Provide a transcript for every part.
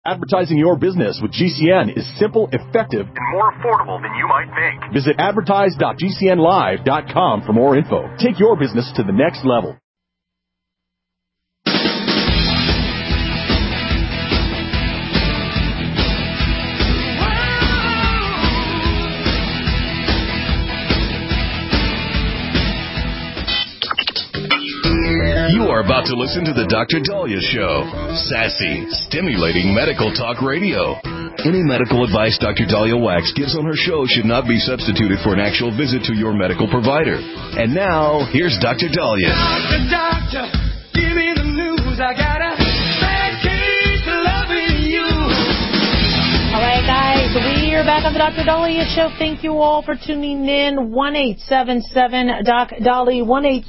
Advertising your business with GCN is simple, effective, and more affordable than you might think. Visit advertise.gcnlive.com for more info. Take your business to the next level. You are about to listen to the Dr. Daliah Show. Sassy, stimulating medical talk radio. Any medical advice Dr. Daliah Wax gives on her show should not be substituted for an actual visit to your medical provider. And now, here's Dr. Daliah. Doctor, give me the news. I got a bad case of loving you. All right, guys, we are back on the Dr. Daliah Show. Thank you all for tuning in. 1-877-DOC-DALI,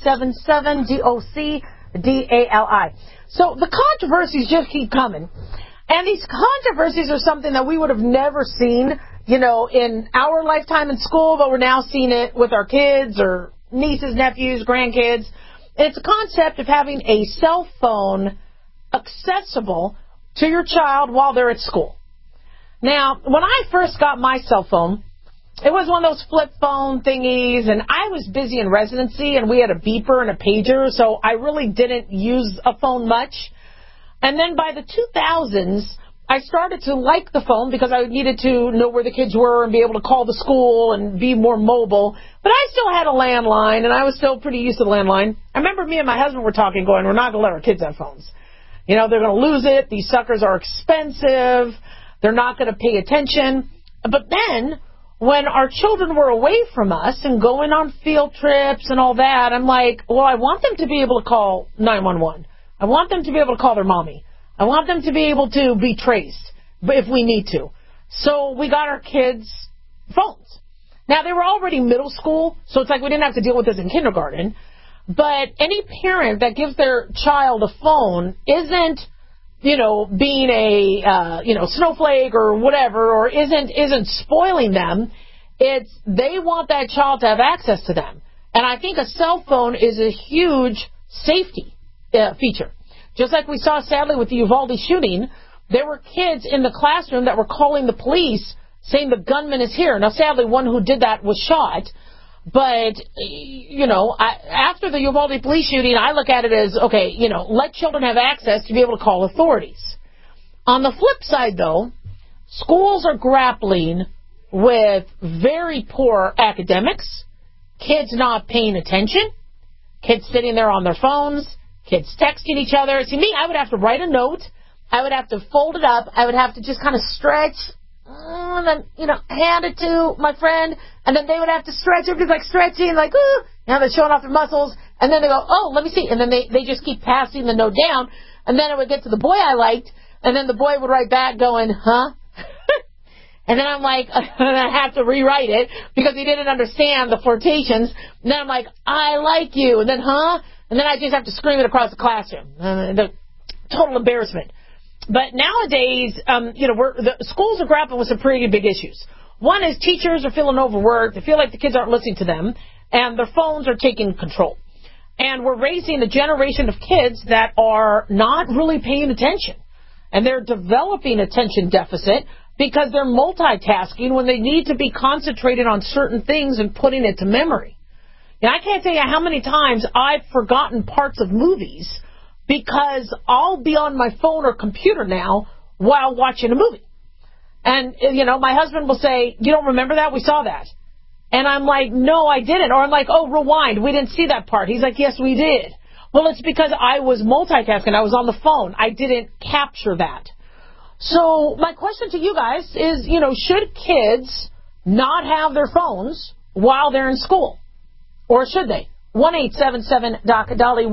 1-877-DOC-DALI. So the controversies just keep coming. And these controversies are something that we would have never seen, in our lifetime in school, but we're now seeing it with our kids or nieces, nephews, grandkids. It's a concept of having a cell phone accessible to your child while they're at school. Now, when I first got my cell phone, it was one of those flip phone thingies, and I was busy in residency, and we had a beeper and a pager, so I really didn't use a phone much. And then by the 2000s, I started to like the phone because I needed to know where the kids were and be able to call the school and be more mobile. But I still had a landline, and I was still pretty used to the landline. I remember me and my husband were talking, going, we're not going to let our kids have phones. They're going to lose it. These suckers are expensive. They're not going to pay attention. But then, when our children were away from us and going on field trips and all that, I'm like, well, I want them to be able to call 911. I want them to be able to call their mommy. I want them to be able to be traced if we need to. So we got our kids phones. Now, they were already middle school, so it's like we didn't have to deal with this in kindergarten. But any parent that gives their child a phone isn't, being a, snowflake or whatever, or isn't spoiling them. It's they want that child to have access to them. And I think a cell phone is a huge safety feature. Just like we saw, sadly, with the Uvalde shooting, there were kids in the classroom that were calling the police saying the gunman is here. Now, sadly, one who did that was shot. But, after the Uvalde police shooting, I look at it as, okay, let children have access to be able to call authorities. On the flip side, though, schools are grappling with very poor academics, kids not paying attention, kids sitting there on their phones, kids texting each other. See, me, I would have to write a note. I would have to fold it up. I would have to just kind of stretch and then, hand it to my friend, and then they would have to stretch. Everybody's like stretching, like, ooh, they're showing off their muscles, and then they go, oh, let me see, and then they just keep passing the note down, and then it would get to the boy I liked, and then the boy would write back going, huh? And then I'm like, and I have to rewrite it because he didn't understand the flirtations. And then I'm like, I like you, and then, huh? And then I just have to scream it across the classroom. The total embarrassment. But nowadays, the schools are grappling with some pretty big issues. One is teachers are feeling overworked. They feel like the kids aren't listening to them, and their phones are taking control. And we're raising a generation of kids that are not really paying attention. And they're developing attention deficit because they're multitasking when they need to be concentrated on certain things and putting it to memory. And I can't tell you how many times I've forgotten parts of movies because I'll be on my phone or computer now while watching a movie. And, my husband will say, you don't remember that? We saw that. And I'm like, no, I didn't. Or I'm like, oh, rewind. We didn't see that part. He's like, yes, we did. Well, it's because I was multitasking. I was on the phone. I didn't capture that. So my question to you guys is, should kids not have their phones while they're in school? Or should they? 1-877-DOC-DALI,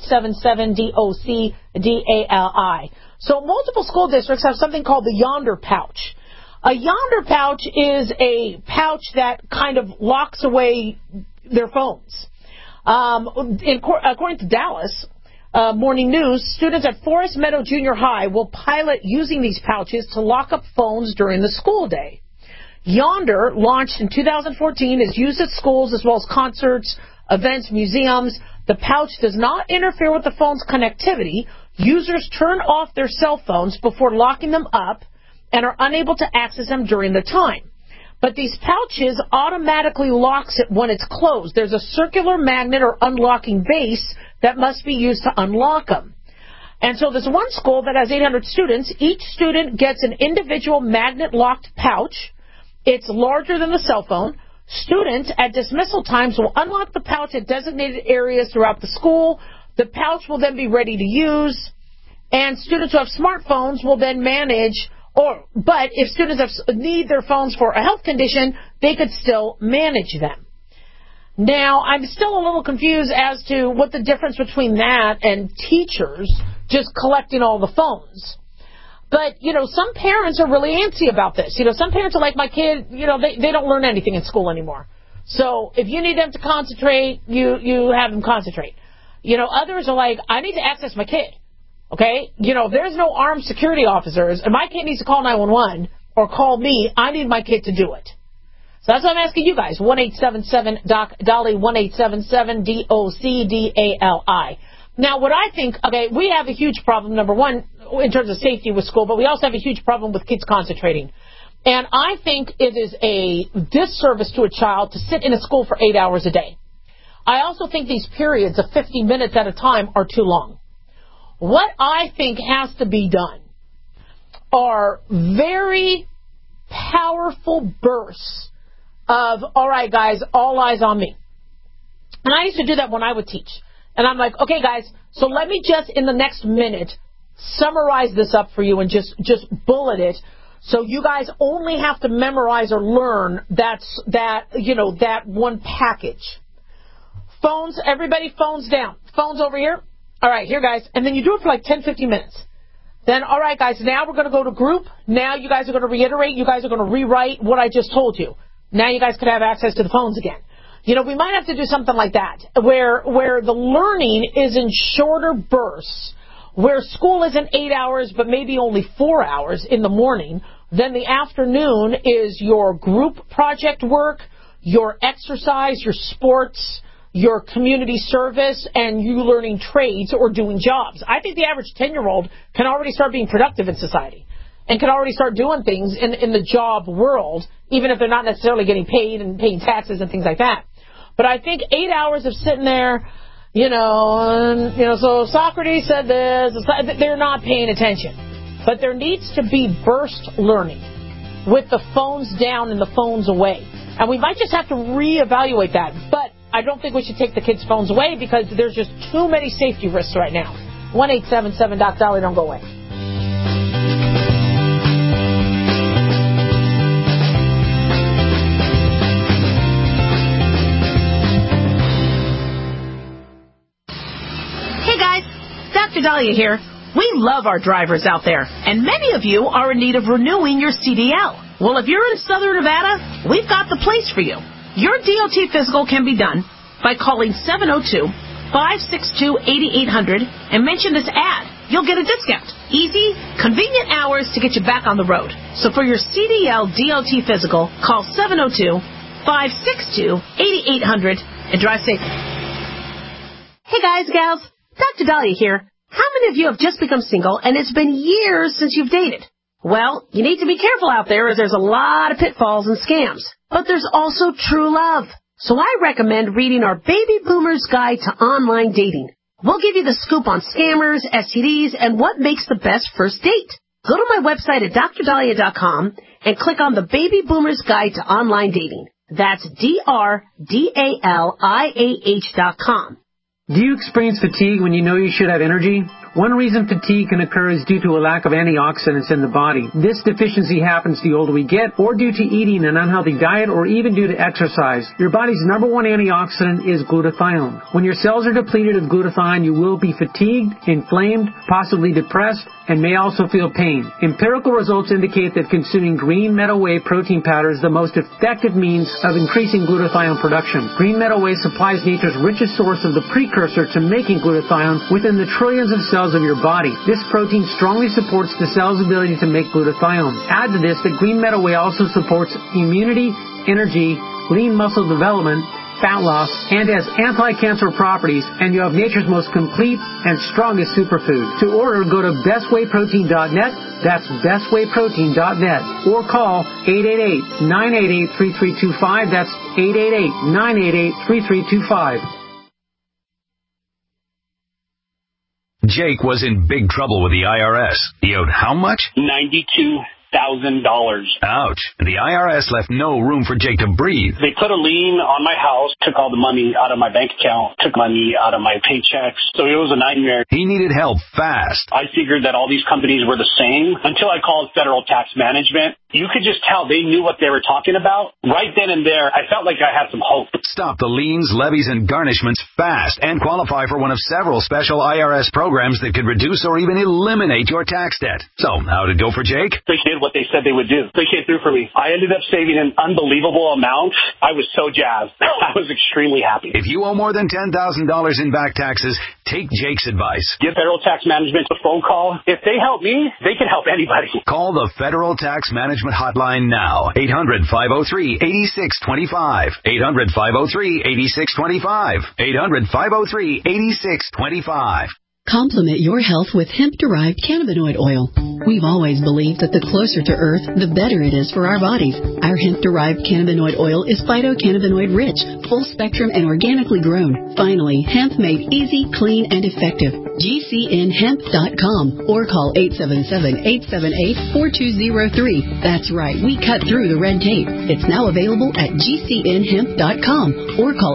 1-877-DOC-DALI. So multiple school districts have something called the Yonder Pouch. A Yonder Pouch is a pouch that kind of locks away their phones. According to Dallas Morning News, students at Forest Meadow Junior High will pilot using these pouches to lock up phones during the school day. Yonder, launched in 2014, is used at schools as well as concerts, events, museums. The pouch does not interfere with the phone's connectivity. Users turn off their cell phones before locking them up and are unable to access them during the time. But these pouches automatically locks it when it's closed. There's a circular magnet or unlocking base that must be used to unlock them. And so there's one school that has 800 students. Each student gets an individual magnet-locked pouch. It's larger than the cell phone. Students at dismissal times will unlock the pouch at designated areas throughout the school. The pouch will then be ready to use. And students who have smartphones will then manage, but if students need their phones for a health condition, they could still manage them. Now, I'm still a little confused as to what the difference between that and teachers just collecting all the phones. But, some parents are really antsy about this. Some parents are like, my kid, they don't learn anything in school anymore. So if you need them to concentrate, you have them concentrate. Others are like, I need to access my kid. Okay? If there's no armed security officers and my kid needs to call 911 or call me, I need my kid to do it. So that's what I'm asking you guys. 1-877-DOC-DOLLY, 1-877-DOC-DALI. Now, what I think, we have a huge problem, number one, in terms of safety with school, but we also have a huge problem with kids concentrating. And I think it is a disservice to a child to sit in a school for 8 hours a day. I also think these periods of 50 minutes at a time are too long. What I think has to be done are very powerful bursts of, all right, guys, all eyes on me. And I used to do that when I would teach. And I'm like, okay, guys, so let me just, in the next minute, summarize this up for you and just bullet it. So you guys only have to memorize or learn that one package. Phones, everybody phones down. Phones over here. All right, here, guys. And then you do it for like 10, 15 minutes. Then, all right, guys, now we're going to go to group. Now you guys are going to reiterate. You guys are going to rewrite what I just told you. Now you guys could have access to the phones again. We might have to do something like that, where the learning is in shorter bursts, where school isn't 8 hours, but maybe only 4 hours in the morning. Then the afternoon is your group project work, your exercise, your sports, your community service, and you learning trades or doing jobs. I think the average 10-year-old can already start being productive in society and can already start doing things in the job world, even if they're not necessarily getting paid and paying taxes and things like that. But I think 8 hours of sitting there, so Socrates said this, they're not paying attention. But there needs to be burst learning with the phones down and the phones away. And we might just have to reevaluate that. But I don't think we should take the kids' phones away because there's just too many safety risks right now. 1-877-DOC-DOLLY, don't go away. Dr. Dahlia here. We love our drivers out there, and many of you are in need of renewing your CDL. Well, if you're in Southern Nevada, we've got the place for you. Your DOT physical can be done by calling 702-562-8800 and mention this ad. You'll get a discount. Easy, convenient hours to get you back on the road. So for your CDL DOT physical, call 702-562-8800 and drive safe. Hey guys, gals, Dr. Dahlia here. How many of you have just become single and it's been years since you've dated? Well, you need to be careful out there as there's a lot of pitfalls and scams. But there's also true love. So I recommend reading our Baby Boomer's Guide to Online Dating. We'll give you the scoop on scammers, STDs, and what makes the best first date. Go to my website at drdahlia.com and click on the Baby Boomer's Guide to Online Dating. That's DRDALIAH.com. Do you experience fatigue when you know you should have energy? One reason fatigue can occur is due to a lack of antioxidants in the body. This deficiency happens the older we get, or due to eating an unhealthy diet, or even due to exercise. Your body's number one antioxidant is glutathione. When your cells are depleted of glutathione, you will be fatigued, inflamed, possibly depressed, and may also feel pain. Empirical results indicate that consuming green meadow whey protein powder is the most effective means of increasing glutathione production. Green meadow whey supplies nature's richest source of the precursor to making glutathione within the trillions of cells of your body. This protein strongly supports the cell's ability to make glutathione. Add to this that green meadow whey also supports immunity, energy, lean muscle development, fat loss, and has anti-cancer properties, and you have nature's most complete and strongest superfood. To order, go to bestwayprotein.net. That's bestwayprotein.net. Or call 888-988-3325. That's 888-988-3325. Jake was in big trouble with the IRS. He owed how much? $92,000. Ouch. The IRS left no room for Jake to breathe. They put a lien on my house, took all the money out of my bank account, took money out of my paychecks. So it was a nightmare. He needed help fast. I figured that all these companies were the same until I called Federal Tax Management. You could just tell they knew what they were talking about. Right then and there, I felt like I had some hope. Stop the liens, levies, and garnishments fast and qualify for one of several special IRS programs that could reduce or even eliminate your tax debt. So, how'd it go for Jake? They did what they said they would do. They came through for me. I ended up saving an unbelievable amount. I was so jazzed. I was extremely happy. If you owe more than $10,000 in back taxes, take Jake's advice. Give Federal Tax Management a phone call. If they help me, they can help anybody. Call the Federal Tax Management hotline now. 800-503-8625. 800-503-8625. 800-503-8625. Complement your health with hemp-derived cannabinoid oil. We've always believed that the closer to Earth, the better it is for our bodies. Our hemp-derived cannabinoid oil is phytocannabinoid-rich, full-spectrum, and organically grown. Finally, hemp made easy, clean, and effective. GCNhemp.com or call 877-878-4203. That's right, we cut through the red tape. It's now available at GCNhemp.com or call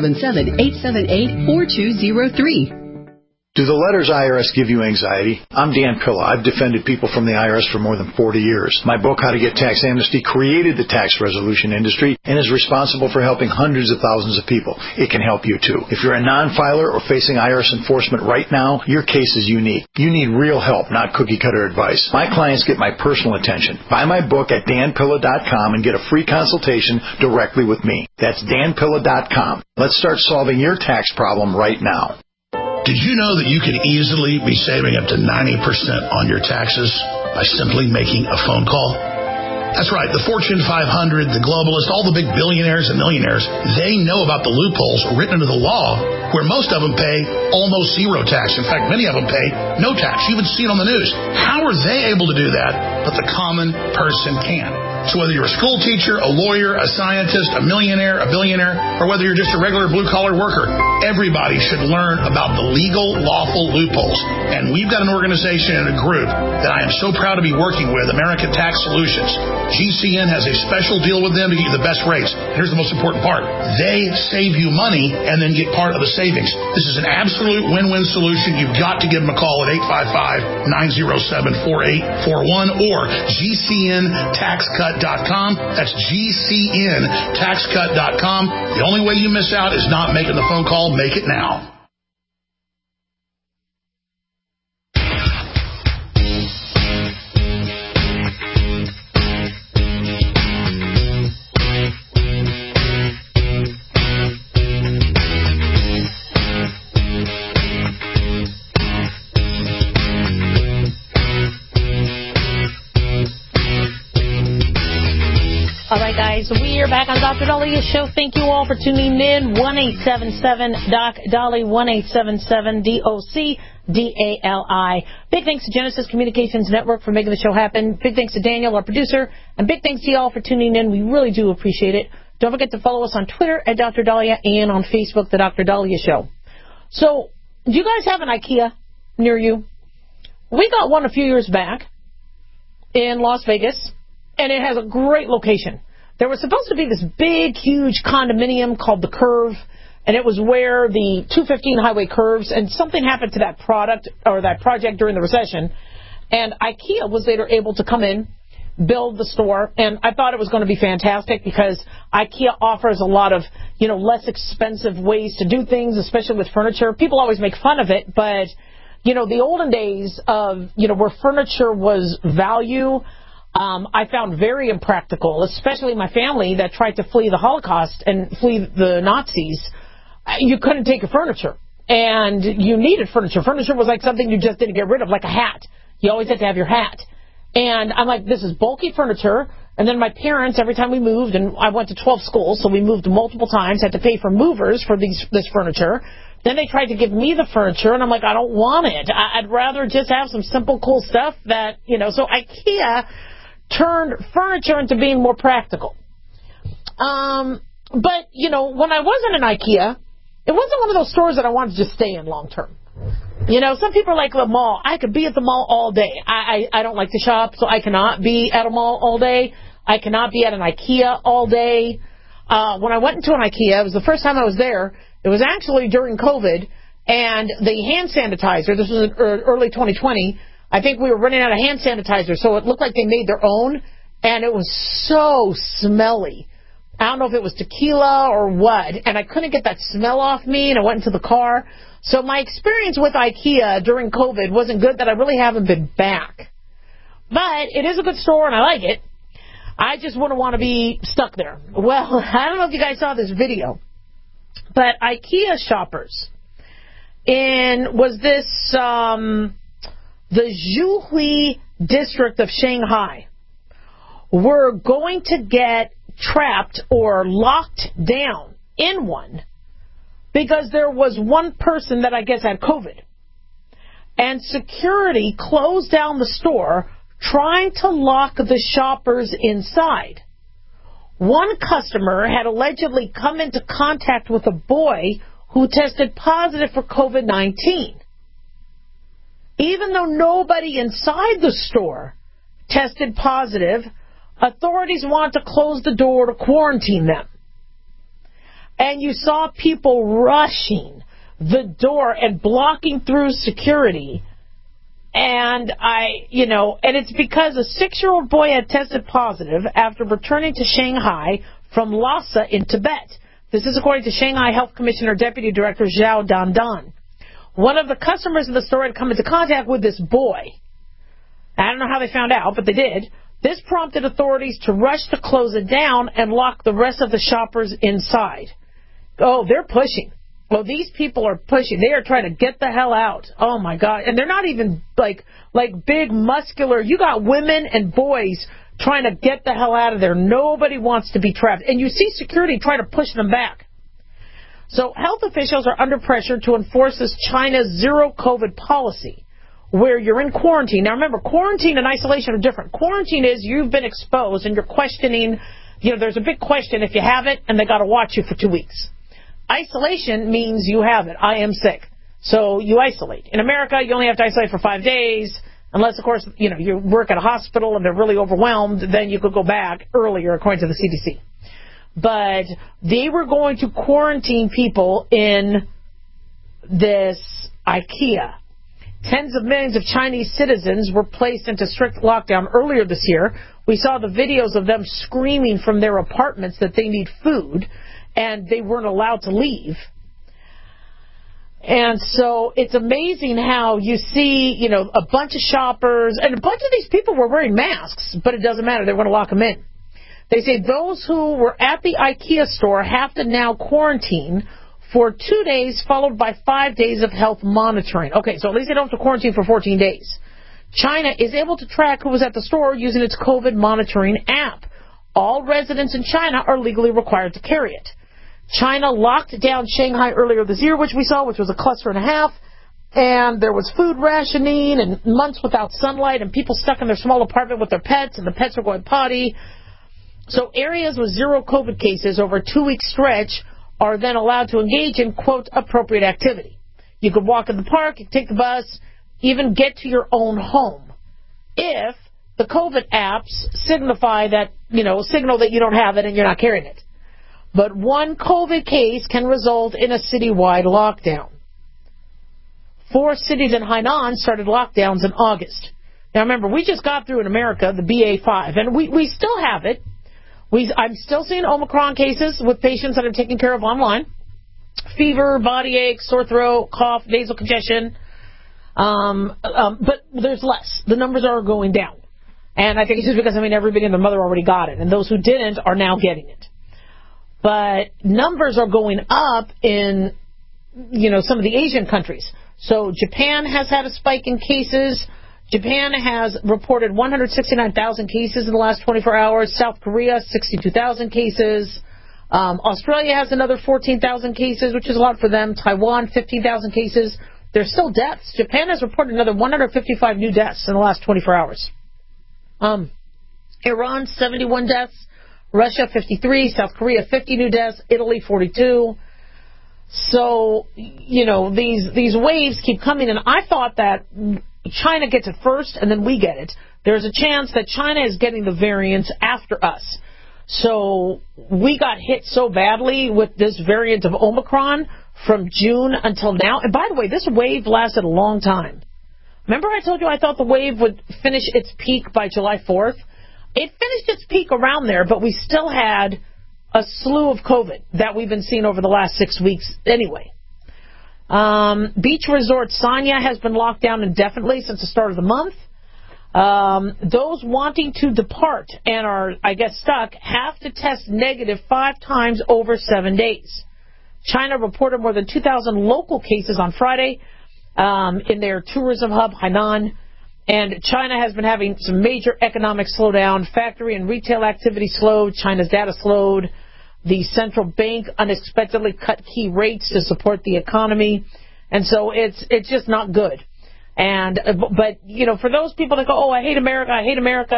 877-878-4203. Do the letters IRS give you anxiety? I'm Dan Pilla. I've defended people from the IRS for more than 40 years. My book, How to Get Tax Amnesty, created the tax resolution industry and is responsible for helping hundreds of thousands of people. It can help you, too. If you're a non-filer or facing IRS enforcement right now, your case is unique. You need real help, not cookie-cutter advice. My clients get my personal attention. Buy my book at danpilla.com and get a free consultation directly with me. That's danpilla.com. Let's start solving your tax problem right now. Did you know that you could easily be saving up to 90% on your taxes by simply making a phone call? That's right. The Fortune 500, the globalists, all the big billionaires and millionaires, they know about the loopholes written into the law where most of them pay almost zero tax. In fact, many of them pay no tax. You even see it on the news. How are they able to do that, but the common person can't? So whether you're a school teacher, a lawyer, a scientist, a millionaire, a billionaire, or whether you're just a regular blue-collar worker, everybody should learn about the legal, lawful loopholes. And we've got an organization and a group that I am so proud to be working with, American Tax Solutions. GCN has a special deal with them to get you the best rates. Here's the most important part. They save you money and then get part of the savings. This is an absolute win-win solution. You've got to give them a call at 855-907-4841 or GCNTaxCut.com. That's GCNTaxCut.com. The only way you miss out is not making the phone call. Make it now. All right, guys, we are back on Dr. Dalia's show. Thank you all for tuning in. 1-877-DOC-DALI, 1-877-DOC-DALI. Big thanks to Genesis Communications Network for making the show happen. Big thanks to Daniel, our producer. And big thanks to you all for tuning in. We really do appreciate it. Don't forget to follow us on Twitter at Dr. Dalia and on Facebook, The Dr. Dalia Show. So, do you guys have an IKEA near you? We got one a few years back in Las Vegas. And it has a great location. There was supposed to be this big, huge condominium called The Curve, and it was where the 215 highway curves, and something happened to that product or that project during the recession, and IKEA was later able to come in, build the store, and I thought it was going to be fantastic because IKEA offers a lot of, less expensive ways to do things, especially with furniture. People always make fun of it, but, the olden days of, where furniture was value, I found very impractical, especially my family that tried to flee the Holocaust and flee the Nazis. You couldn't take your furniture, and you needed furniture. Furniture was like something you just didn't get rid of, like a hat. You always had to have your hat. And I'm like, this is bulky furniture, And then my parents, every time we moved, and I went to 12 schools, so we moved multiple times, had to pay for movers for this furniture. Then they tried to give me the furniture, and I'm like, I don't want it. I'd rather just have some simple, cool stuff that, so IKEA turned furniture into being more practical. But, when I wasn't in IKEA, it wasn't one of those stores that I wanted to just stay in long term. Some people are like the mall. I could be at the mall all day. I don't like to shop, so I cannot be at a mall all day. I cannot be at an IKEA all day. When I went into an IKEA, it was the first time I was there. It was actually during COVID, and the hand sanitizer, this was in early 2020, I think we were running out of hand sanitizer, so it looked like they made their own, and it was so smelly. I don't know if it was tequila or what, and I couldn't get that smell off me, and I went into the car. So my experience with IKEA during COVID wasn't good, that I really haven't been back. But it is a good store, and I like it. I just wouldn't want to be stuck there. Well, I don't know if you guys saw this video, but IKEA shoppers the Zhuhai district of Shanghai were going to get trapped or locked down in one because there was one person that I guess had COVID. And security closed down the store trying to lock the shoppers inside. One customer had allegedly come into contact with a boy who tested positive for COVID-19. Even though nobody inside the store tested positive, authorities want to close the door to quarantine them. And you saw people rushing the door and blocking through security. And and it's because a 6-year-old boy had tested positive after returning to Shanghai from Lhasa in Tibet. This is according to Shanghai Health Commissioner Deputy Director Zhao Dandan. One of the customers in the store had come into contact with this boy. I don't know how they found out, but they did. This prompted authorities to rush to close it down and lock the rest of the shoppers inside. Oh, they're pushing. Well, these people are pushing. They are trying to get the hell out. Oh, my God. And they're not even like big, muscular. You got women and boys trying to get the hell out of there. Nobody wants to be trapped. And you see security try to push them back. So health officials are under pressure to enforce this China's zero COVID policy, where you're in quarantine. Now, remember, quarantine and isolation are different. Quarantine is you've been exposed and you're questioning, there's a big question if you have it, and they got to watch you for 2 weeks. Isolation means you have it. I am sick. So you isolate. In America, you only have to isolate for 5 days, unless, of course, you work at a hospital and they're really overwhelmed, then you could go back earlier, according to the CDC. But they were going to quarantine people in this IKEA. Tens of millions of Chinese citizens were placed into strict lockdown earlier this year. We saw the videos of them screaming from their apartments that they need food, and they weren't allowed to leave. And so it's amazing how you see, a bunch of shoppers, and a bunch of these people were wearing masks, but it doesn't matter. They want to lock them in. They say those who were at the IKEA store have to now quarantine for 2 days, followed by 5 days of health monitoring. Okay, so at least they don't have to quarantine for 14 days. China is able to track who was at the store using its COVID monitoring app. All residents in China are legally required to carry it. China locked down Shanghai earlier this year, which we saw, which was a cluster and a half, and there was food rationing and months without sunlight and people stuck in their small apartment with their pets, and the pets were going potty. So areas with zero COVID cases over a 2-week stretch are then allowed to engage in, quote, appropriate activity. You could walk in the park, you take the bus, even get to your own home. If the COVID apps signify that, signal that you don't have it and you're not carrying it. But one COVID case can result in a citywide lockdown. 4 cities in Hainan started lockdowns in August. Now remember, we just got through in America the BA5, and we still have it. I'm still seeing Omicron cases with patients that I'm taking care of online. Fever, body ache, sore throat, cough, nasal congestion. But there's less. The numbers are going down. And I think it's just because, everybody and their mother already got it. And those who didn't are now getting it. But numbers are going up in, some of the Asian countries. So Japan has had a spike in cases. Japan has reported 169,000 cases in the last 24 hours. South Korea, 62,000 cases. Australia has another 14,000 cases, which is a lot for them. Taiwan, 15,000 cases. There's still deaths. Japan has reported another 155 new deaths in the last 24 hours. Iran, 71 deaths. Russia, 53. South Korea, 50 new deaths. Italy, 42. So, these waves keep coming, and I thought that China gets it first, and then we get it. There's a chance that China is getting the variants after us. So we got hit so badly with this variant of Omicron from June until now. And by the way, this wave lasted a long time. Remember I told you I thought the wave would finish its peak by July 4th? It finished its peak around there, but we still had a slew of COVID that we've been seeing over the last 6 weeks anyway. Beach resort Sanya has been locked down indefinitely since the start of the month. Those wanting to depart and are, I guess, stuck have to test negative 5 times over 7 days. China reported more than 2,000 local cases on Friday in their tourism hub, Hainan. And China has been having some major economic slowdown. Factory and retail activity slowed. China's data slowed. The central bank unexpectedly cut key rates to support the economy. And so it's just not good. And but for those people that go, oh, I hate America, and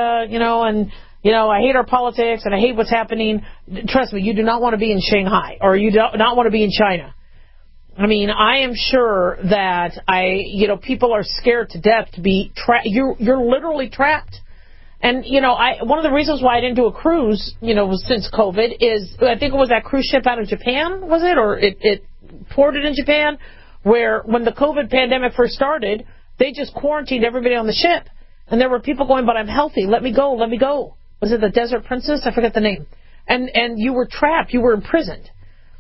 I hate our politics and I hate what's happening, trust me, you do not want to be in Shanghai or you do not want to be in China. I mean, I am sure that people are scared to death to be trapped. You're literally trapped. And one of the reasons why I didn't do a cruise, since COVID is I think it was that cruise ship out of Japan, was it, or it ported in Japan, where when the COVID pandemic first started, they just quarantined everybody on the ship. And there were people going, but I'm healthy. Let me go. Let me go. Was it the Desert Princess? I forget the name. And you were trapped. You were imprisoned.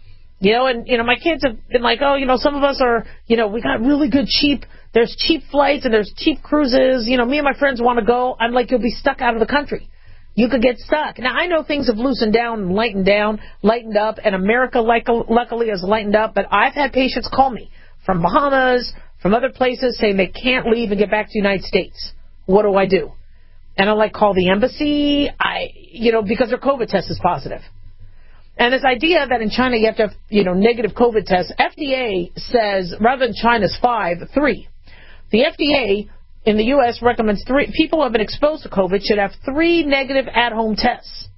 My kids have been like, some of us are, we got really good there's cheap flights and there's cheap cruises. Me and my friends want to go. I'm like, you'll be stuck out of the country. You could get stuck. Now, I know things have loosened down and lightened up, and America luckily has lightened up, but I've had patients call me from Bahamas, from other places, saying they can't leave and get back to the United States. What do I do? And I'm like, call the embassy, because their COVID test is positive. And this idea that in China you have to have, negative COVID tests, FDA says, rather than China's 5, 3. The FDA in the U.S. recommends 3. People who have been exposed to COVID should have 3 negative at-home tests.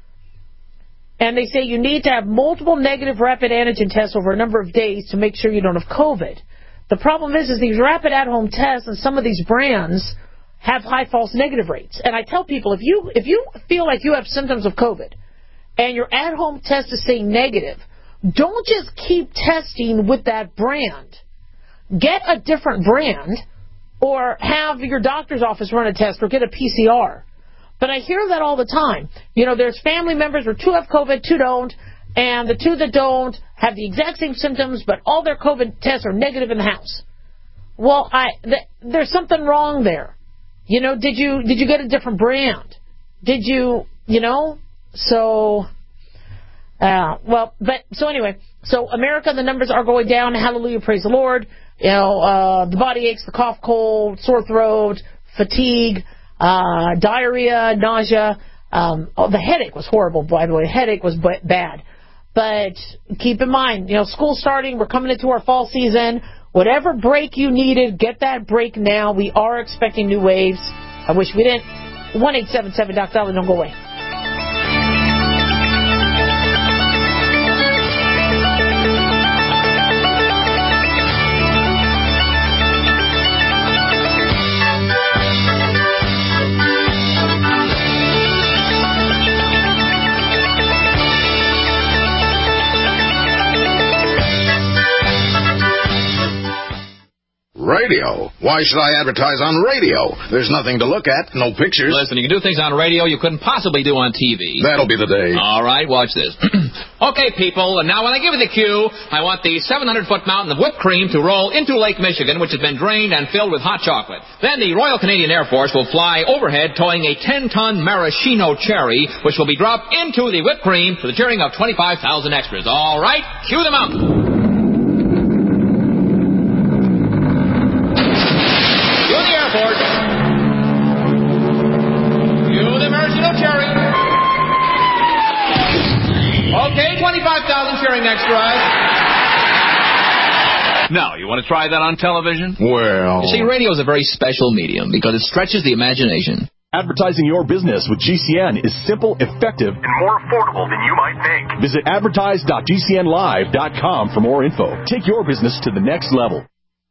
And they say you need to have multiple negative rapid antigen tests over a number of days to make sure you don't have COVID. The problem is these rapid at-home tests and some of these brands have high false negative rates. And I tell people, if you feel like you have symptoms of COVID and your at-home test is saying negative, don't just keep testing with that brand. Get a different brand or have your doctor's office run a test or get a PCR. But I hear that all the time. There's family members where 2 have COVID, 2 don't, and the 2 that don't have the exact same symptoms, but all their COVID tests are negative in the house. Well, there's something wrong there. Did you get a different brand? Did you, So, anyway, so America, the numbers are going down. Hallelujah, praise the Lord. The body aches, the cough, cold, sore throat, fatigue, diarrhea, nausea. The headache was horrible, by the way. The headache was bad. But keep in mind, school's starting. We're coming into our fall season. Whatever break you needed, get that break now. We are expecting new waves. I wish we didn't. 1-877-Doc-Dollar. Don't go away. Radio? Why should I advertise on radio? There's nothing to look at, no pictures. Listen, you can do things on radio you couldn't possibly do on TV. That'll be the day. All right, watch this. Okay, people, and now when I give you the cue, I want the 700-foot mountain of whipped cream to roll into Lake Michigan, which has been drained and filled with hot chocolate. Then the Royal Canadian Air Force will fly overhead towing a 10-ton maraschino cherry, which will be dropped into the whipped cream for the cheering of 25,000 extras. All right, cue the mountain. Airport. no cherry. Okay, 25,000 cheering next drive. Now, you want to try that on television? Well... You see, radio is a very special medium because it stretches the imagination. Advertising your business with GCN is simple, effective, and more affordable than you might think. Visit advertise.gcnlive.com for more info. Take your business to the next level.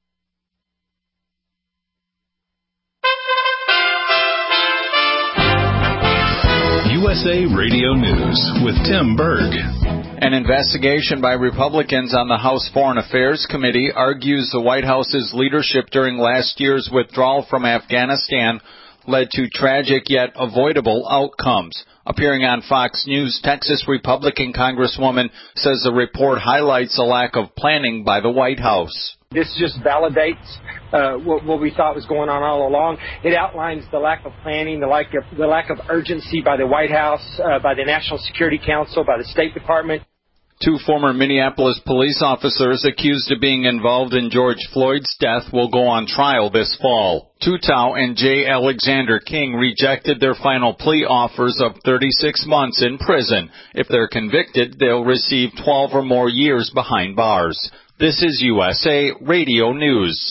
USA Radio News with Tim Berg. An investigation by Republicans on the House Foreign Affairs Committee argues the White House's leadership during last year's withdrawal from Afghanistan led to tragic yet avoidable outcomes. Appearing on Fox News, Texas Republican Congresswoman says the report highlights a lack of planning by the White House. This just validates what we thought was going on all along. It outlines the lack of planning, the lack of urgency by the White House, by the National Security Council, by the State Department. Two former Minneapolis police officers accused of being involved in George Floyd's death will go on trial this fall. Tutau and J. Alexander King rejected their final plea offers of 36 months in prison. If they're convicted, they'll receive 12 or more years behind bars. This is USA Radio News.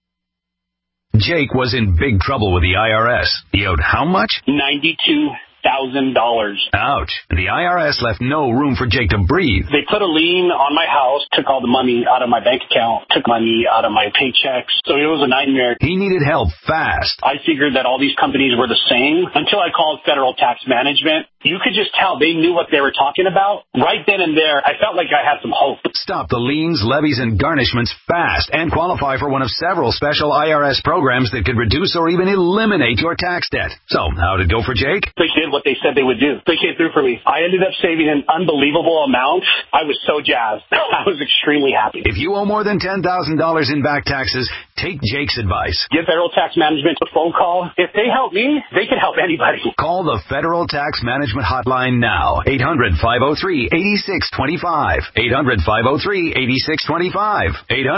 Jake was in big trouble with the IRS. He owed how much? $92,000. Ouch. The IRS left no room for Jake to breathe. They put a lien on my house, took all the money out of my bank account, took money out of my paychecks. So it was a nightmare. He needed help fast. I figured that all these companies were the same until I called Federal Tax Management. You could just tell they knew what they were talking about. Right then and there, I felt like I had some hope. Stop the liens, levies, and garnishments fast and qualify for one of several special IRS programs that could reduce or even eliminate your tax debt. So, how'd it go for Jake? They did what they said they would do. They came through for me. I ended up saving an unbelievable amount. I was so jazzed. I was extremely happy. If you owe more than $10,000 in back taxes, take Jake's advice. Give Federal Tax Management a phone call. If they help me, they can help anybody. Call the Federal Tax Management Hotline now. 800-503-8625. 800-503-8625.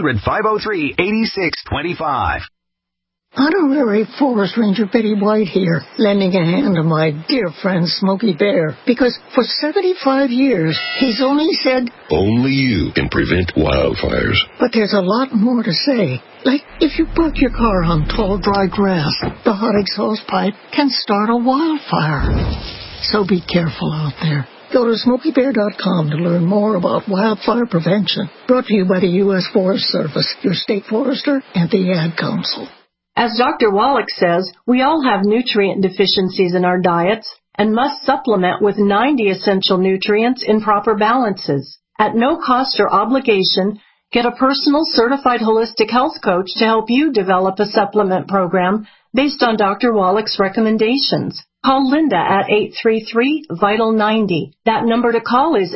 800-503-8625. Honorary Forest Ranger Betty White here, lending a hand to my dear friend Smokey Bear, because for 75 years, he's only said, only you can prevent wildfires. But there's a lot more to say. Like, if you park your car on tall, dry grass, the hot exhaust pipe can start a wildfire. So be careful out there. Go to SmokeyBear.com to learn more about wildfire prevention. Brought to you by the U.S. Forest Service, your state forester, and the Ad Council. As Dr. Wallach says, we all have nutrient deficiencies in our diets and must supplement with 90 essential nutrients in proper balances. At no cost or obligation, get a personal certified holistic health coach to help you develop a supplement program based on Dr. Wallach's recommendations. Call Linda at 833-VITAL-90. That number to call is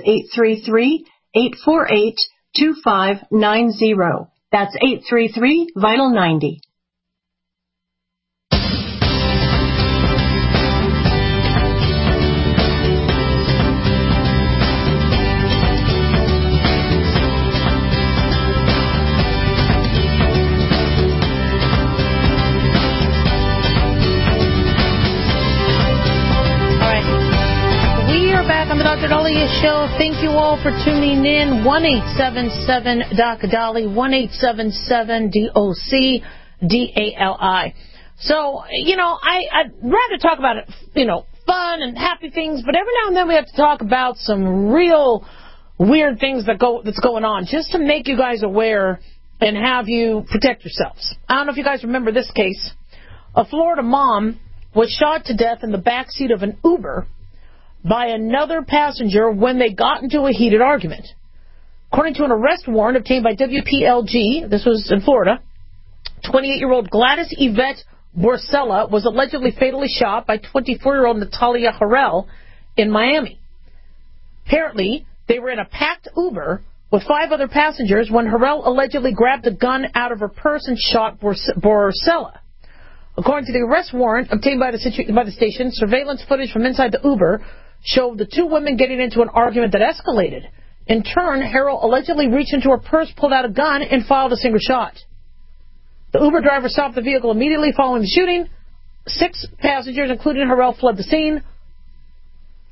833-848-2590. That's 833-VITAL-90. Dr. Dahlia Show. Thank you all for tuning in. 1-877-Doc-Dali, 1-877-DOC-DALI. So, I'd rather talk about it, fun and happy things, but every now and then we have to talk about some real weird things that's going on, just to make you guys aware and have you protect yourselves. I don't know if you guys remember this case. A Florida mom was shot to death in the backseat of an Uber by another passenger when they got into a heated argument. According to an arrest warrant obtained by WPLG, this was in Florida, 28-year-old Gladys Yvette Borsella was allegedly fatally shot by 24-year-old Natalia Harrell in Miami. Apparently, they were in a packed Uber with 5 other passengers when Harrell allegedly grabbed a gun out of her purse and shot Borsella. According to the arrest warrant obtained by the station, surveillance footage from inside the Uber showed the 2 women getting into an argument that escalated. In turn, Harrell allegedly reached into her purse, pulled out a gun, and fired a single shot. The Uber driver stopped the vehicle immediately following the shooting. 6 passengers, including Harrell, fled the scene.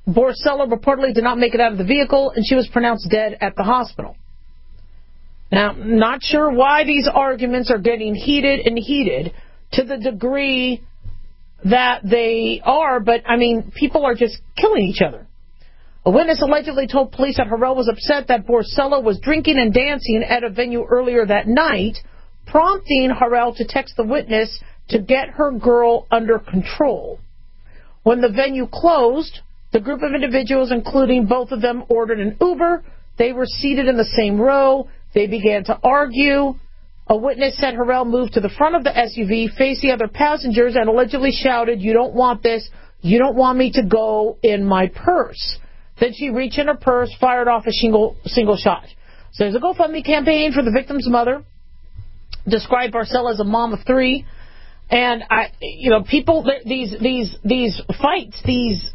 Borsella reportedly did not make it out of the vehicle, and she was pronounced dead at the hospital. Now, not sure why these arguments are getting heated and heated to the degree that they are, but, I mean, people are just killing each other. A witness allegedly told police that Harrell was upset that Borsella was drinking and dancing at a venue earlier that night, prompting Harrell to text the witness to get her girl under control. When the venue closed, the group of individuals, including both of them, ordered an Uber. They were seated in the same row. They began to argue. A witness said Harrell moved to the front of the SUV, faced the other passengers, and allegedly shouted, "You don't want this. You don't want me to go in my purse." Then she reached in her purse, fired off a single shot. So there's a GoFundMe campaign for the victim's mother. Described Borsella as a mom of 3. And people, these fights, these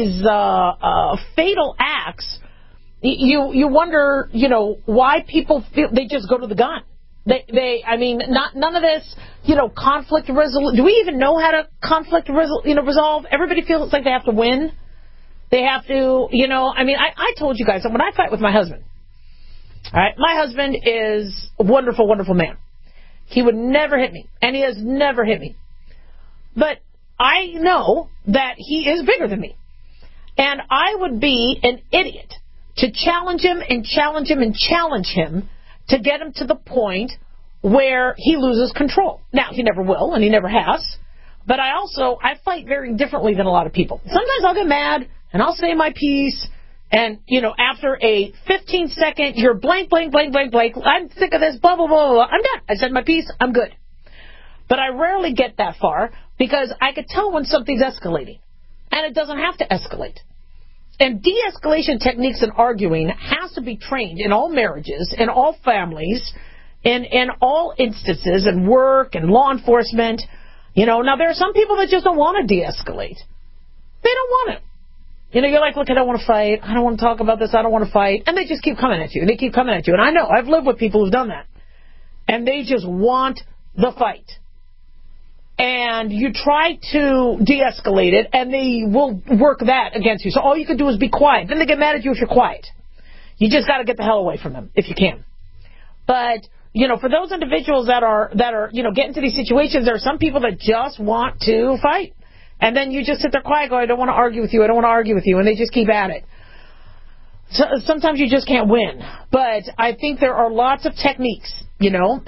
fatal acts, you wonder, why people feel they just go to the gun. None of this, conflict resolution. Do we even know how to conflict resolve? Everybody feels like they have to win. They have to, I told you guys that when I fight with my husband, all right, my husband is a wonderful, wonderful man. He would never hit me, and he has never hit me. But I know that he is bigger than me. And I would be an idiot to challenge him and challenge him and challenge him to get him to the point where he loses control. Now, he never will, and he never has. But I fight very differently than a lot of people. Sometimes I'll get mad, and I'll say my piece, and, after a 15-second, you're blank, blank, blank, blank, blank, I'm sick of this, blah, blah, blah, blah, I'm done. I said my piece, I'm good. But I rarely get that far because I could tell when something's escalating. And it doesn't have to escalate. And de-escalation techniques in arguing has to be trained in all marriages, in all families, in all instances, in work and law enforcement. Now there are some people that just don't want to de-escalate. They don't want it. You're like, look, I don't want to fight. I don't want to talk about this. I don't want to fight. And they just keep coming at you. And they keep coming at you. And I know. I've lived with people who've done that. And they just want the fight. And you try to de-escalate it, and they will work that against you. So all you can do is be quiet. Then they get mad at you if you're quiet. You just got to get the hell away from them if you can. But, for those individuals that are get into these situations, there are some people that just want to fight. And then you just sit there quiet, go, I don't want to argue with you, I don't want to argue with you, and they just keep at it. So, sometimes you just can't win. But I think there are lots of techniques, look,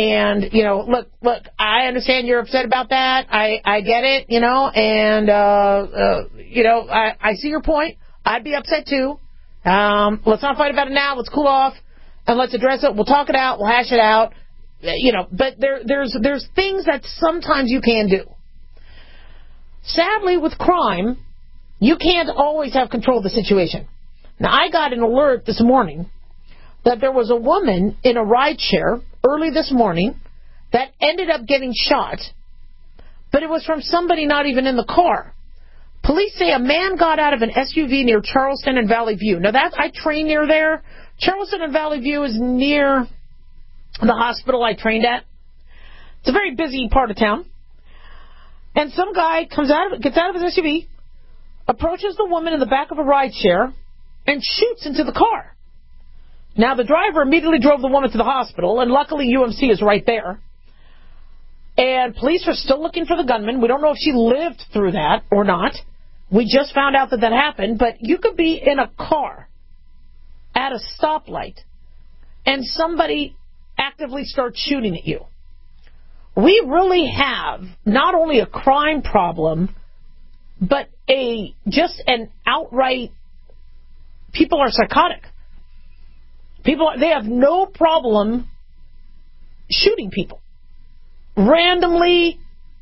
I understand you're upset about that. I get it, and, I see your point. I'd be upset too. Let's not fight about it now. Let's cool off, and let's address it. We'll talk it out. We'll hash it out. But there's things that sometimes you can do. Sadly, with crime, you can't always have control of the situation. Now, I got an alert this morning that there was a woman in a rideshare early this morning that ended up getting shot, but it was from somebody not even in the car. Police say a man got out of an SUV near Charleston and Valley View. Now, I train near there. Charleston and Valley View is near the hospital I trained at. It's a very busy part of town. And some guy gets out of his SUV, approaches the woman in the back of a rideshare, and shoots into the car. Now, the driver immediately drove the woman to the hospital, and luckily UMC is right there. And police are still looking for the gunman. We don't know if she lived through that or not. We just found out that happened. But you could be in a car at a stoplight, and somebody actively starts shooting at you. We really have not only a crime problem, but just an outright, people are psychotic. They have no problem shooting people. Randomly,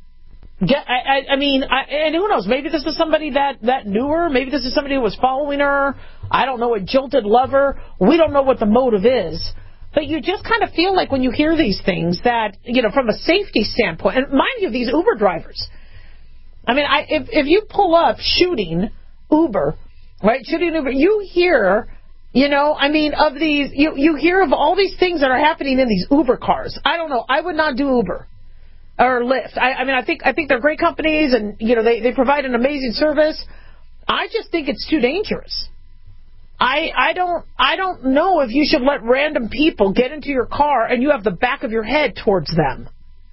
and who knows, maybe this is somebody that knew her, maybe this is somebody who was following her, I don't know, a jilted lover, we don't know what the motive is. But you just kind of feel like when you hear these things that, from a safety standpoint, and mind you, these Uber drivers, if you pull up shooting Uber, right, you hear, of these, you hear of all these things that are happening in these Uber cars. I don't know, I would not do Uber or Lyft. I think they're great companies, and, they provide an amazing service. I just think it's too dangerous. I don't know if you should let random people get into your car and you have the back of your head towards them.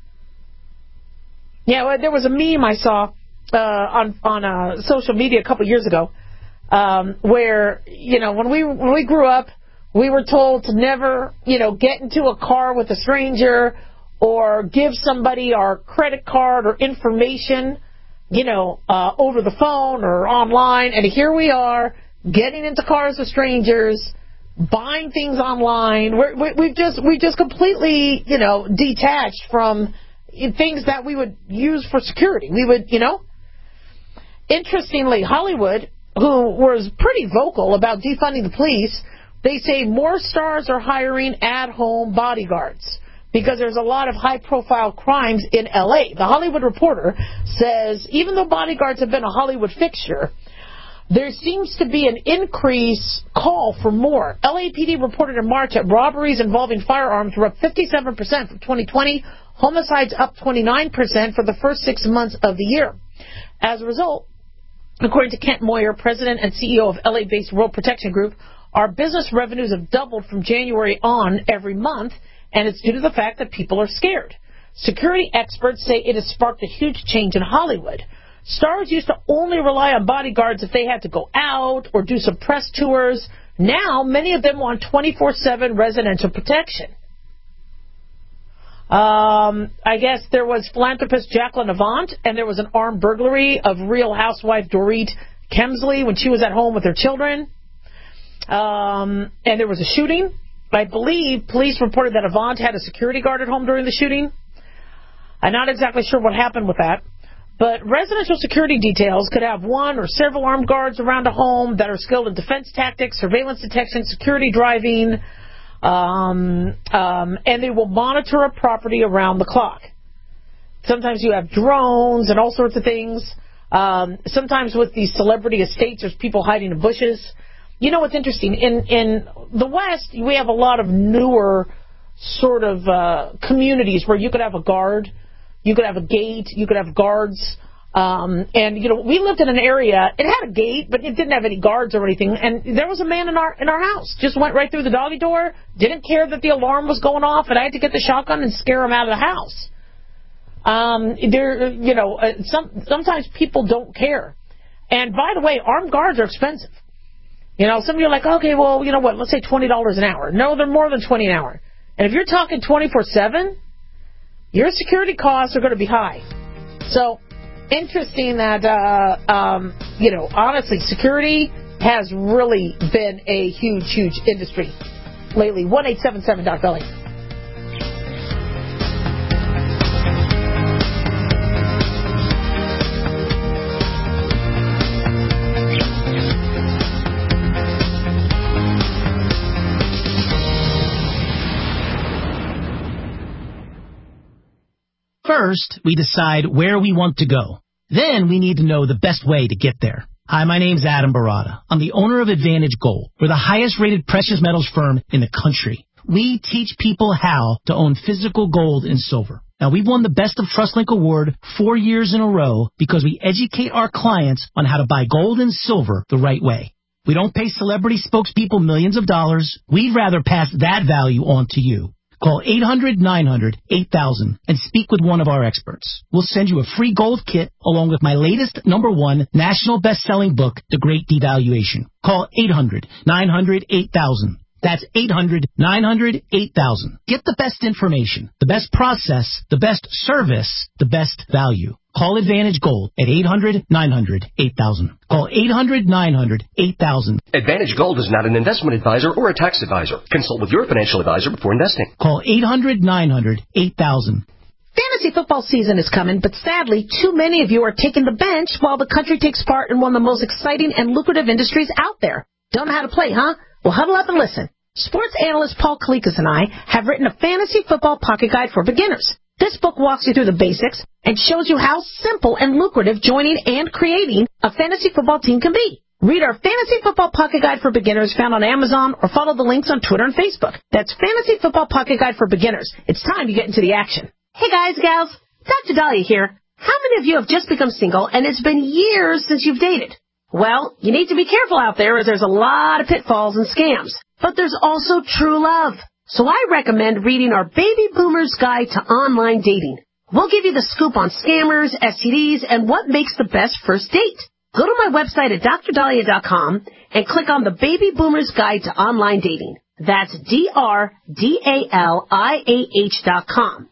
Yeah, there was a meme I saw on social media a couple years ago where, when we grew up, we were told to never, get into a car with a stranger or give somebody our credit card or information, over the phone or online. And here we are, getting into cars with strangers, buying things online. We've just completely, detached from things that we would use for security. We would, Interestingly, Hollywood, who was pretty vocal about defunding the police, they say more stars are hiring at-home bodyguards because there's a lot of high-profile crimes in L.A. The Hollywood Reporter says even though bodyguards have been a Hollywood fixture, there seems to be an increased call for more. LAPD reported in March that robberies involving firearms were up 57% from 2020, homicides up 29% for the first 6 months of the year. As a result, according to Kent Moyer, president and CEO of LA-based World Protection Group, our business revenues have doubled from January on every month, and it's due to the fact that people are scared. Security experts say it has sparked a huge change in Hollywood. Stars used to only rely on bodyguards if they had to go out or do some press tours. Now, many of them want 24/7 residential protection. I guess there was philanthropist Jacqueline Avant, and there was an armed burglary of Real Housewife Dorit Kemsley when she was at home with her children. And there was a shooting. I believe police reported that Avant had a security guard at home during the shooting. I'm not exactly sure what happened with that. But residential security details could have one or several armed guards around a home that are skilled in defense tactics, surveillance detection, security driving, and they will monitor a property around the clock. Sometimes you have drones and all sorts of things. Sometimes with these celebrity estates, there's people hiding in bushes. You know what's interesting? In the West, we have a lot of newer sort of communities where you could have a guard, you could have a gate, you could have guards. And, we lived in an area, it had a gate, but it didn't have any guards or anything. And there was a man in our house, just went right through the doggy door, didn't care that the alarm was going off, and I had to get the shotgun and scare him out of the house. Sometimes people don't care. And by the way, armed guards are expensive. Some of you are like, okay, well, you know what, let's say $20 an hour. No, they're more than $20 an hour. And if you're talking 24/7, your security costs are going to be high. So, interesting that, honestly, security has really been a huge, huge industry lately. 1-877-DOC-BELLY. First, we decide where we want to go. Then we need to know the best way to get there. Hi, my name's Adam Barada. I'm the owner of Advantage Gold. We're the highest rated precious metals firm in the country. We teach people how to own physical gold and silver. Now, we've won the Best of TrustLink Award 4 years in a row because we educate our clients on how to buy gold and silver the right way. We don't pay celebrity spokespeople millions of dollars. We'd rather pass that value on to you. Call 800-900-8000 and speak with one of our experts. We'll send you a free gold kit along with my latest #1 national best-selling book, The Great Devaluation. Call 800-900-8000. That's 800-900-8000. Get the best information, the best process, the best service, the best value. Call Advantage Gold at 800-900-8000. Call 800-900-8000. Advantage Gold is not an investment advisor or a tax advisor. Consult with your financial advisor before investing. Call 800-900-8000. Fantasy football season is coming, but sadly, too many of you are taking the bench while the country takes part in one of the most exciting and lucrative industries out there. Don't know how to play, huh? Well, huddle up and listen. Sports analyst Paul Kalikas and I have written a fantasy football pocket guide for beginners. This book walks you through the basics and shows you how simple and lucrative joining and creating a fantasy football team can be. Read our Fantasy Football Pocket Guide for Beginners found on Amazon or follow the links on Twitter and Facebook. That's Fantasy Football Pocket Guide for Beginners. It's time to get into the action. Hey guys, gals, Dr. Dahlia here. How many of you have just become single and it's been years since you've dated? Well, you need to be careful out there as there's a lot of pitfalls and scams. But there's also true love. So I recommend reading our Baby Boomer's Guide to Online Dating. We'll give you the scoop on scammers, STDs, and what makes the best first date. Go to my website at drdahlia.com and click on the Baby Boomer's Guide to Online Dating. That's DRDALIAH.com.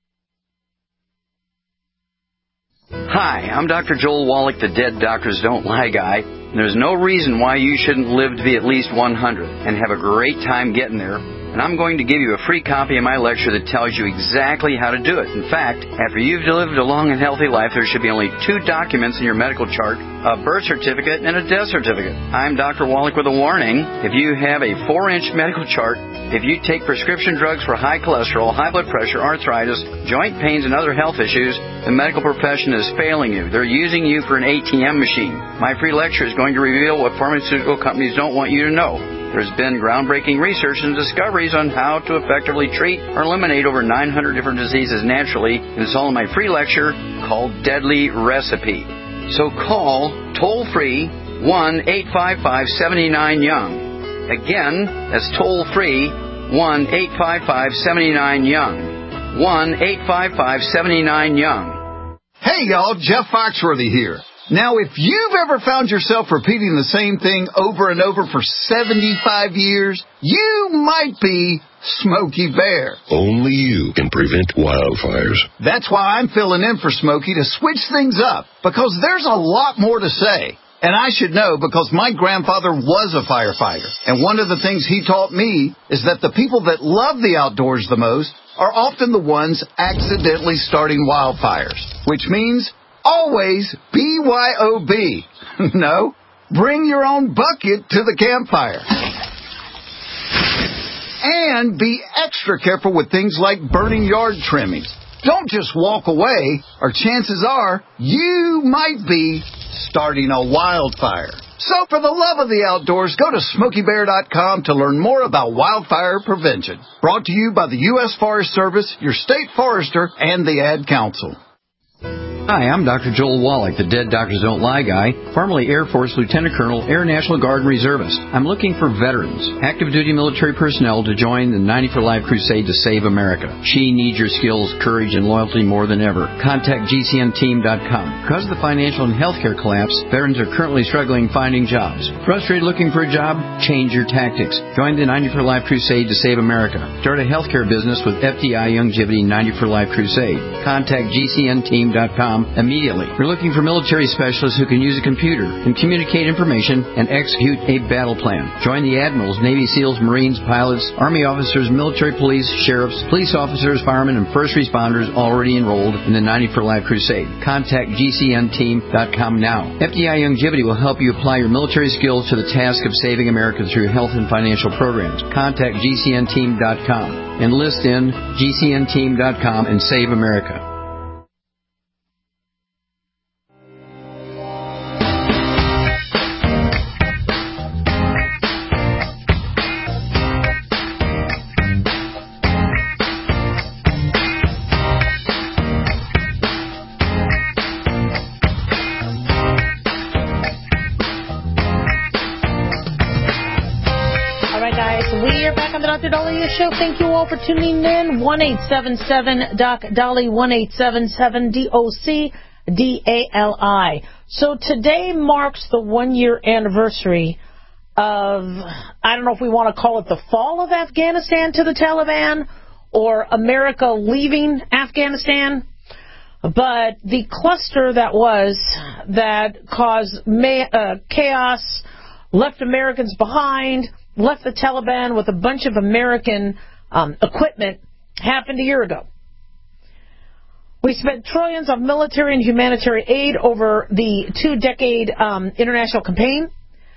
Hi, I'm Dr. Joel Wallach, the Dead Doctors Don't Lie guy. There's no reason why you shouldn't live to be at least 100 and have a great time getting there. And I'm going to give you a free copy of my lecture that tells you exactly how to do it. In fact, after you've lived a long and healthy life, there should be only 2 documents in your medical chart, a birth certificate and a death certificate. I'm Dr. Wallach with a warning. If you have a 4-inch medical chart, if you take prescription drugs for high cholesterol, high blood pressure, arthritis, joint pains, and other health issues, the medical profession is failing you. They're using you for an ATM machine. My free lecture is going to reveal what pharmaceutical companies don't want you to know. There's been groundbreaking research and discoveries on how to effectively treat or eliminate over 900 different diseases naturally, and it's all in my free lecture called Deadly Recipe. So call toll-free 1-855-79-YOUNG. Again, that's toll-free 1-855-79-YOUNG. 1-855-79-YOUNG. Hey, y'all, Jeff Foxworthy here. Now, if you've ever found yourself repeating the same thing over and over for 75 years, you might be Smokey Bear. Only you can prevent wildfires. That's why I'm filling in for Smokey to switch things up, because there's a lot more to say. And I should know because my grandfather was a firefighter. And one of the things he taught me is that the people that love the outdoors the most are often the ones accidentally starting wildfires, which means always BYOB. No, bring your own bucket to the campfire. And be extra careful with things like burning yard trimmings. Don't just walk away, or chances are you might be starting a wildfire. So for the love of the outdoors, go to SmokeyBear.com to learn more about wildfire prevention. Brought to you by the U.S. Forest Service, your state forester, and the Ad Council. Hi, I'm Dr. Joel Wallach, the Dead Doctors Don't Lie guy, formerly Air Force Lieutenant Colonel, Air National Guard and Reservist. I'm looking for veterans, active duty military personnel to join the 90 for Life crusade to save America. She needs your skills, courage, and loyalty more than ever. Contact GCNteam.com. Because of the financial and healthcare collapse, veterans are currently struggling finding jobs. Frustrated looking for a job? Change your tactics. Join the 90 for Life crusade to save America. Start a healthcare business with FDI Longevity 90 for Life crusade. Contact GCNteam.com immediately. We're looking for military specialists who can use a computer and communicate information and execute a battle plan. Join the admirals, Navy SEALs, Marines, pilots, Army officers, military police, sheriffs, police officers, firemen, and first responders already enrolled in the 90 for Life crusade. Contact GCNteam.com now. FDI Longevity will help you apply your military skills to the task of saving America through health and financial programs. Contact GCNteam.com. Enlist in GCNteam.com and save America. Show. Thank you all for tuning in. 1-877-DOC-DOLLY, 1-877-DOC-DALI. So today marks the 1-year anniversary of, I don't know if we want to call it the fall of Afghanistan to the Taliban or America leaving Afghanistan, but the cluster that caused chaos, left Americans behind, left the Taliban with a bunch of American equipment happened a year ago. We spent trillions of military and humanitarian aid over the 2-decade international campaign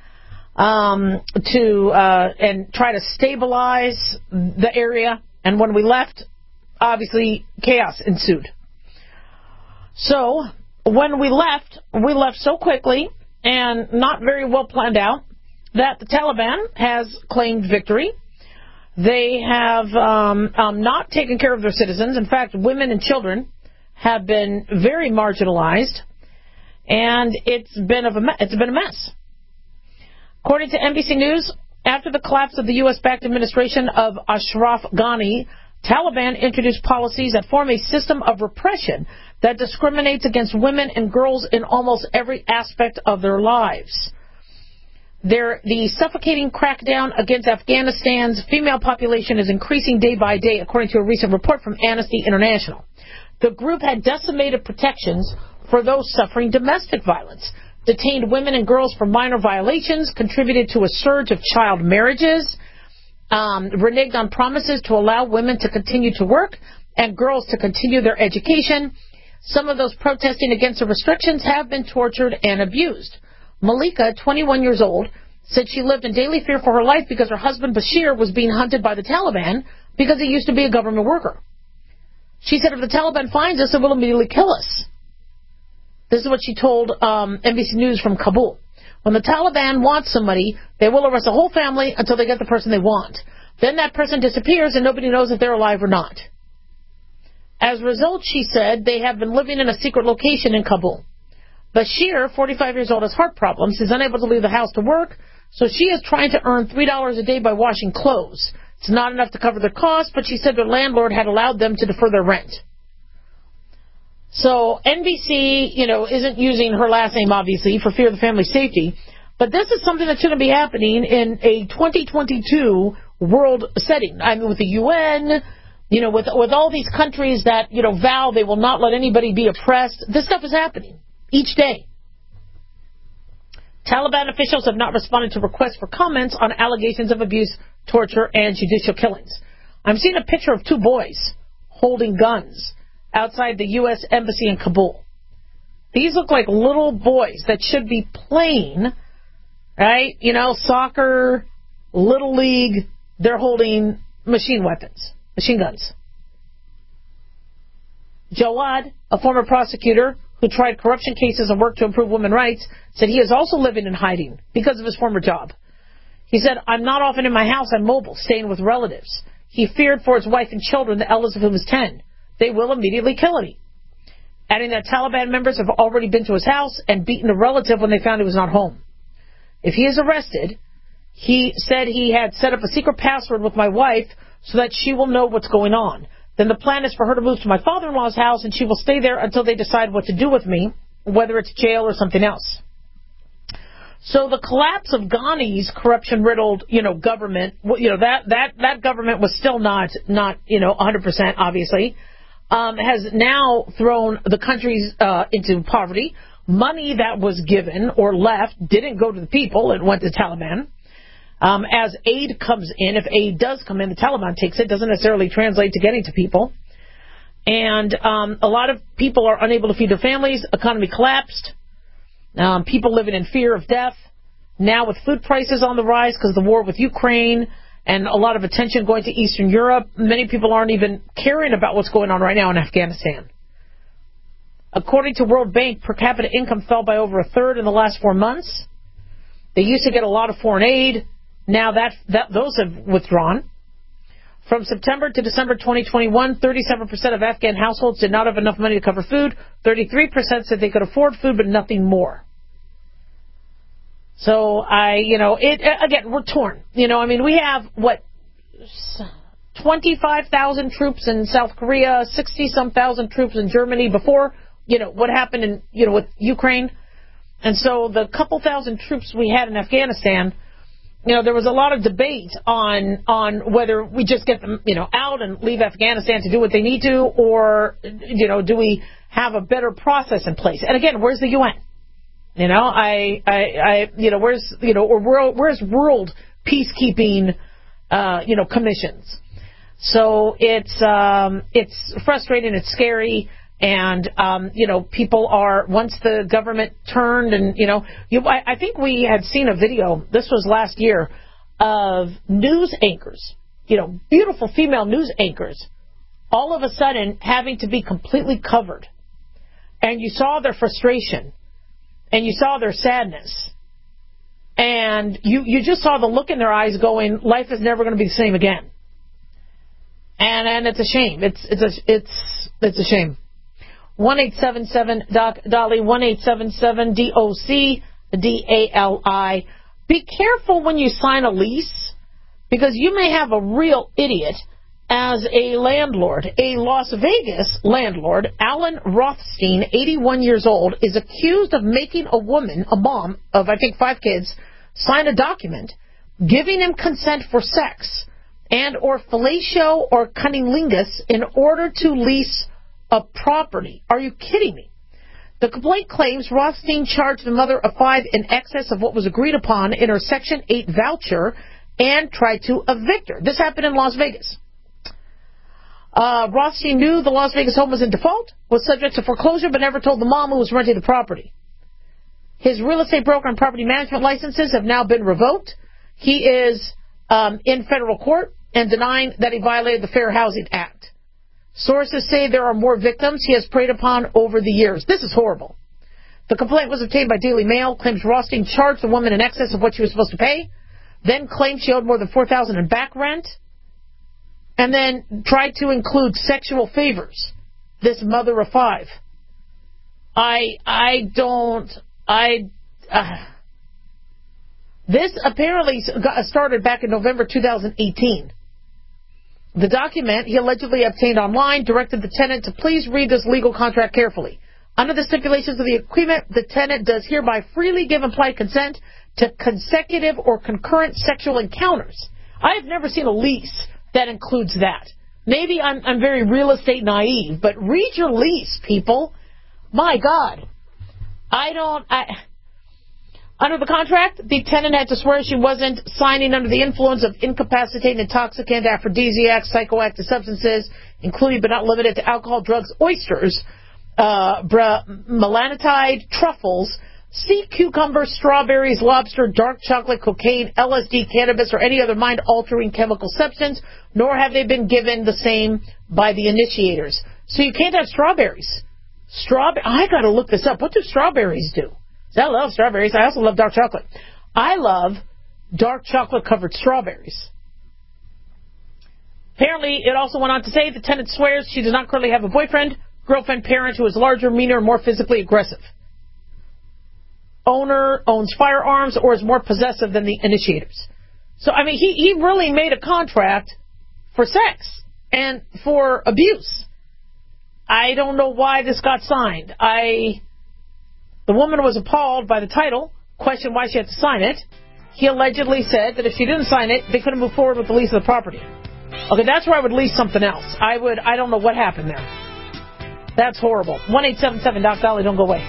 to try to stabilize the area. And when we left, obviously chaos ensued. So when we left so quickly and not very well planned out that the Taliban has claimed victory. They have not taken care of their citizens. In fact, women and children have been very marginalized. And it's been a mess. According to NBC News, after the collapse of the U.S.-backed administration of Ashraf Ghani, Taliban introduced policies that form a system of repression that discriminates against women and girls in almost every aspect of their lives. The suffocating crackdown against Afghanistan's female population is increasing day by day, according to a recent report from Amnesty International. The group had decimated protections for those suffering domestic violence, detained women and girls for minor violations, contributed to a surge of child marriages, reneged on promises to allow women to continue to work and girls to continue their education. Some of those protesting against the restrictions have been tortured and abused. Malika, 21 years old, said she lived in daily fear for her life because her husband Bashir was being hunted by the Taliban because he used to be a government worker. She said, if the Taliban finds us, it will immediately kill us. This is what she told NBC News from Kabul. When the Taliban wants somebody, they will arrest the whole family until they get the person they want. Then that person disappears and nobody knows if they're alive or not. As a result, she said, they have been living in a secret location in Kabul. Bashir, 45 years old, has heart problems. He's unable to leave the house to work, so she is trying to earn $3 a day by washing clothes. It's not enough to cover their costs, but she said their landlord had allowed them to defer their rent. So NBC, isn't using her last name, obviously, for fear of the family's safety. But this is something that shouldn't be happening in a 2022 world setting. I mean, with the UN, with all these countries that, vow they will not let anybody be oppressed. This stuff is happening each day. Taliban officials have not responded to requests for comments on allegations of abuse, torture, and judicial killings. I'm seeing a picture of two boys holding guns outside the U.S. Embassy in Kabul. These look like little boys that should be playing, right? Soccer, Little League. They're holding machine guns. Jawad, a former prosecutor who tried corruption cases and worked to improve women's rights, said he is also living in hiding because of his former job. He said, I'm not often in my house. I'm mobile, staying with relatives. He feared for his wife and children, the eldest of whom is 10. They will immediately kill him. Adding that Taliban members have already been to his house and beaten a relative when they found he was not home. If he is arrested, he said he had set up a secret password with my wife so that she will know what's going on. Then the plan is for her to move to my father-in-law's house, and she will stay there until they decide what to do with me, whether it's jail or something else. So the collapse of Ghani's corruption-riddled, government, that government was still not 100%, obviously, has now thrown the countries into poverty. Money that was given or left didn't go to the people. It went to the Taliban. As aid comes in, if aid does come in, the Taliban takes it. Doesn't necessarily translate to getting to people. And a lot of people are unable to feed their families. Economy collapsed. People living in fear of death. Now with food prices on the rise because of the war with Ukraine and a lot of attention going to Eastern Europe, many people aren't even caring about what's going on right now in Afghanistan. According to World Bank, per capita income fell by over a third in the last 4 months. They used to get a lot of foreign aid. Now those have withdrawn. From September to December 2021, 37% of Afghan households did not have enough money to cover food. 33% said they could afford food, but nothing more. So again, we're torn. We have 25,000 troops in South Korea, 60-some thousand troops in Germany before, what happened in, with Ukraine. And so the couple thousand troops we had in Afghanistan, there was a lot of debate on whether we just get them, out and leave Afghanistan to do what they need to, or, do we have a better process in place? And again, where's the UN? Where's world peacekeeping, commissions? So it's frustrating, it's scary. And, people are, once the government turned and, I think we had seen a video, this was last year, of news anchors, beautiful female news anchors, all of a sudden having to be completely covered. And you saw their frustration, and you saw their sadness, and you just saw the look in their eyes going, life is never going to be the same again. And it's a shame. It's a shame. 1-877-DOC-DALI, 1-877-DOC-DALI. Be careful when you sign a lease, because you may have a real idiot as a landlord. A Las Vegas landlord, Alan Rothstein, 81 years old, is accused of making a woman, a mom of, I think, 5 kids, sign a document giving him consent for sex and or fellatio or cunnilingus in order to lease a property. Are you kidding me? The complaint claims Rothstein charged the mother of 5 in excess of what was agreed upon in her Section 8 voucher and tried to evict her. This happened in Las Vegas. Rothstein knew the Las Vegas home was in default, was subject to foreclosure, but never told the mom who was renting the property. His real estate broker and property management licenses have now been revoked. He is in federal court and denying that he violated the Fair Housing Act. Sources say there are more victims he has preyed upon over the years. This is horrible. The complaint was obtained by Daily Mail, claims Rothstein charged the woman in excess of what she was supposed to pay, then claimed she owed more than $4,000 in back rent, and then tried to include sexual favors. This mother of 5. This apparently started back in November 2018. The document he allegedly obtained online directed the tenant to please read this legal contract carefully. Under the stipulations of the agreement, the tenant does hereby freely give implied consent to consecutive or concurrent sexual encounters. I have never seen a lease that includes that. Maybe I'm very real estate naive, but read your lease, people. My God. Under the contract, the tenant had to swear she wasn't signing under the influence of incapacitating, intoxicant, aphrodisiacs, psychoactive substances, including but not limited to alcohol, drugs, oysters, melanotide, truffles, sea cucumbers, strawberries, lobster, dark chocolate, cocaine, LSD, cannabis, or any other mind-altering chemical substance, nor have they been given the same by the initiators. So you can't have strawberries. I got to look this up. What do strawberries do? I love strawberries. I also love dark chocolate. I love dark chocolate-covered strawberries. Apparently, it also went on to say the tenant swears she does not currently have a boyfriend, girlfriend, parent who is larger, meaner, more physically aggressive. Owner owns firearms or is more possessive than the initiators. So, I mean, he really made a contract for sex and for abuse. I don't know why this got signed. The woman was appalled by the title, questioned why she had to sign it. He allegedly said that if she didn't sign it, they couldn't move forward with the lease of the property. Okay, that's where I would lease something else. I don't know what happened there. That's horrible. 1-877-DOC-DOLLY, don't go away.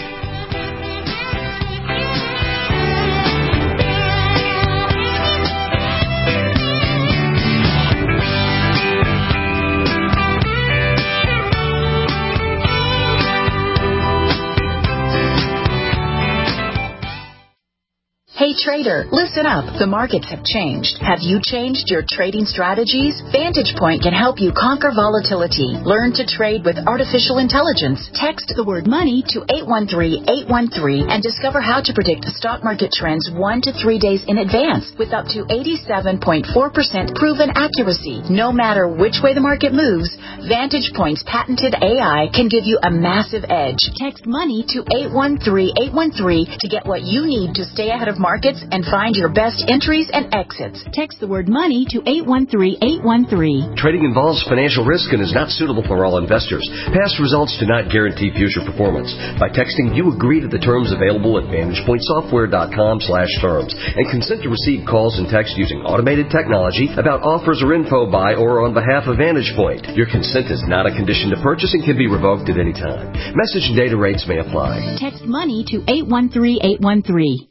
Hey trader, listen up. The markets have changed. Have you changed your trading strategies? Vantage Point can help you conquer volatility. Learn to trade with artificial intelligence. Text the word money to 813-813 and discover how to predict stock market trends 1 to 3 days in advance with up to 87.4% proven accuracy. No matter which way the market moves, Vantage Point's patented AI can give you a massive edge. Text money to 813-813 to get what you need to stay ahead of markets and find your best entries and exits. Text the word money to 813-813. Trading involves financial risk and is not suitable for all investors. Past results do not guarantee future performance. By texting, you agree to the terms available at VantagePointSoftware.com/terms and consent to receive calls and texts using automated technology about offers or info by or on behalf of Vantage Point. Your consent is not a condition to purchase and can be revoked at any time. Message and data rates may apply. Text money to 813-813.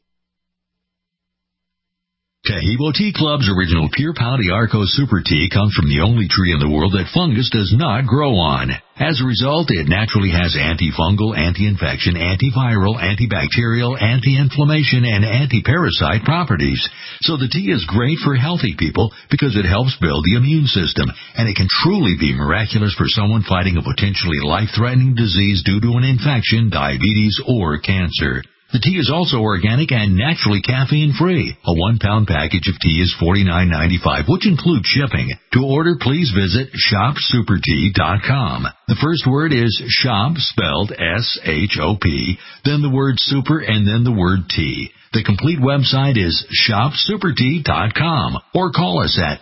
Taheebo Tea Club's original Pure Pau d'Arco Super Tea comes from the only tree in the world that fungus does not grow on. As a result, it naturally has antifungal, anti-infection, antiviral, antibacterial, anti-inflammation, and anti-parasite properties. So the tea is great for healthy people because it helps build the immune system, and it can truly be miraculous for someone fighting a potentially life-threatening disease due to an infection, diabetes, or cancer. The tea is also organic and naturally caffeine-free. A 1-pound package of tea is $49.95, which includes shipping. To order, please visit shopsupertea.com. The first word is shop, spelled S-H-O-P, then the word super, and then the word tea. The complete website is shopsupertea.com, or call us at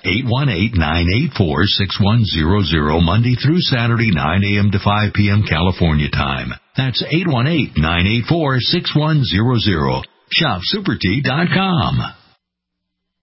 818-984-6100 Monday through Saturday, 9 a.m. to 5 p.m. California time. That's 818-984-6100. Shopsupertea.com.